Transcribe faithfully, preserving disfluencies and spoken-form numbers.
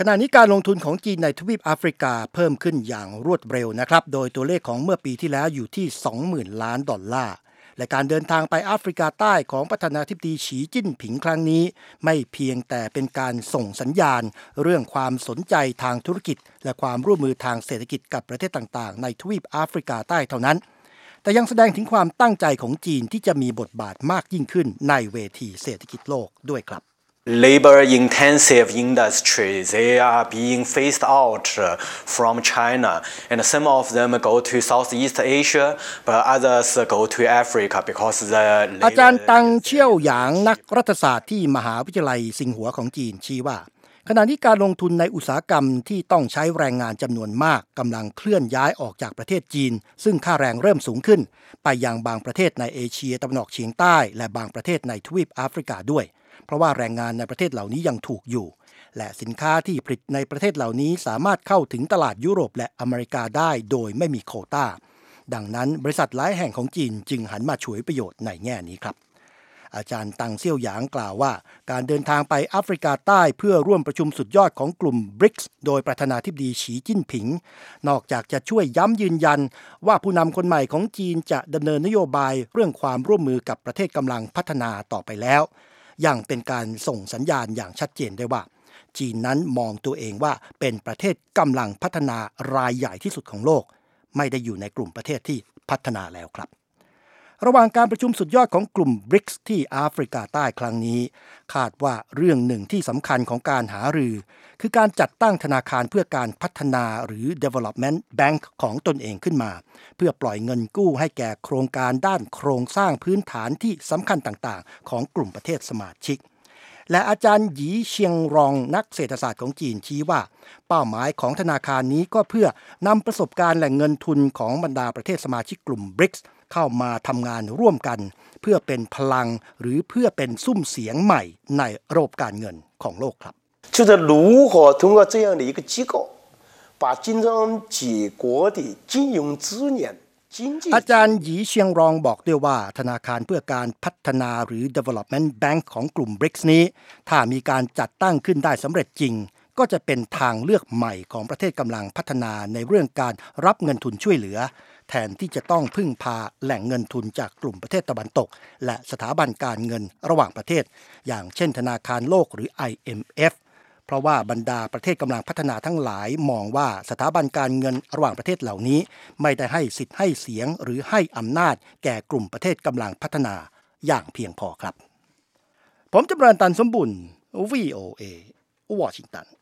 ขณะนี้การลงทุนของจีนในทวีปแอฟริกาเพิ่มขึ้นอย่างรวดเร็วนะครับโดยตัวเลขของเมื่อปีที่แล้วอยู่ที่ สองหมื่น ล้านดอลลาร์และการเดินทางไปแอฟริกาใต้ของประธานาธิบดีฉีจิ้นผิงครั้งนี้ไม่เพียงแต่เป็นการส่งสัญญาณเรื่องความสนใจทางธุรกิจและความร่วมมือทางเศรษฐกิจกับประเทศต่างๆในทวีปแอฟริกาใต้เท่านั้นแต่ยังแสดงถึงความตั้งใจของจีนที่จะมีบทบาทมากยิ่งขึ้นในเวทีเศรษฐกิจโลกด้วยครับ Labor-intensive industries, they are being phased out from China, and some of them go to Southeast Asia, but others go to Africa because the อาจารย์ตังเชี่ยวหยางนักรัฐศาสตร์ที่มหาวิทยาลัยซิงหัวของจีนชี้ว่าขณะนี้การลงทุนในอุตสาหกรรมที่ต้องใช้แรงงานจำนวนมากกำลังเคลื่อนย้ายออกจากประเทศจีนซึ่งค่าแรงเริ่มสูงขึ้นไปยังบางประเทศในเอเชียตะวันออกเฉียงใต้และบางประเทศในทวีปแอฟริกาด้วยเพราะว่าแรงงานในประเทศเหล่านี้ยังถูกอยู่และสินค้าที่ผลิตในประเทศเหล่านี้สามารถเข้าถึงตลาดยุโรปและอเมริกาได้โดยไม่มีโควต้าดังนั้นบริษัทหลายแห่งของจีนจึงหันมาฉวยประโยชน์ในแง่นี้ครับอาจารย์ตังเซี่ยวหยางกล่าวว่าการเดินทางไปแอฟริกาใต้เพื่อร่วมประชุมสุดยอดของกลุ่ม บริกส์ โดยประธานาธิบดีฉีจิ้นผิงนอกจากจะช่วยย้ำยืนยันว่าผู้นำคนใหม่ของจีนจะดำเนินนโยบายเรื่องความร่วมมือกับประเทศกำลังพัฒนาต่อไปแล้วยังเป็นการส่งสัญญาณอย่างชัดเจนได้ว่าจีนนั้นมองตัวเองว่าเป็นประเทศกำลังพัฒนารายใหญ่ที่สุดของโลกไม่ได้อยู่ในกลุ่มประเทศที่พัฒนาแล้วครับระหว่างการประชุมสุดยอดของกลุ่ม บริกส์ ที่แอฟริกาใต้ครั้งนี้คาดว่าเรื่องหนึ่งที่สำคัญของการหารือคือการจัดตั้งธนาคารเพื่อการพัฒนาหรือ Development Bank ของตนเองขึ้นมาเพื่อปล่อยเงินกู้ให้แก่โครงการด้านโครงสร้างพื้นฐานที่สำคัญต่างๆของกลุ่มประเทศสมาชิกและอาจารย์หยีเชียงรองนักเศรษฐศาสตร์ของจีนชี้ว่าเป้าหมายของธนาคารนี้ก็เพื่อนำประสบการณ์แหล่งเงินทุนของบรรดาประเทศสมาชิกกลุ่ม บริกส์ เข้ามาทำงานร่วมกันเพื่อเป็นพลังหรือเพื่อเป็นซุ้มเสียงใหม่ในระบบการเงินของโลกครับ就是如何通过这样的一个机构把金砖几国的金融资源อาจารย์หยีเชียงรองบอกด้วยว่าธนาคารเพื่อการพัฒนาหรือ Development Bank ของกลุ่ม บริกส์ นี้ถ้ามีการจัดตั้งขึ้นได้สำเร็จจริงก็จะเป็นทางเลือกใหม่ของประเทศกำลังพัฒนาในเรื่องการรับเงินทุนช่วยเหลือแทนที่จะต้องพึ่งพาแหล่งเงินทุนจากกลุ่มประเทศตะวันตกและสถาบันการเงินระหว่างประเทศอย่างเช่นธนาคารโลกหรือ ไอ เอ็ม เอฟ เพราะว่าบรรดาประเทศกำลังพัฒนาทั้งหลายมองว่าสถาบันการเงินระหว่างประเทศเหล่านี้ไม่ได้ให้สิทธิ์ให้เสียงหรือให้อำนาจแก่กลุ่มประเทศกำลังพัฒนาอย่างเพียงพอครับผมจำเริญตันสมบุญ วี โอ เอ วอชิงตัน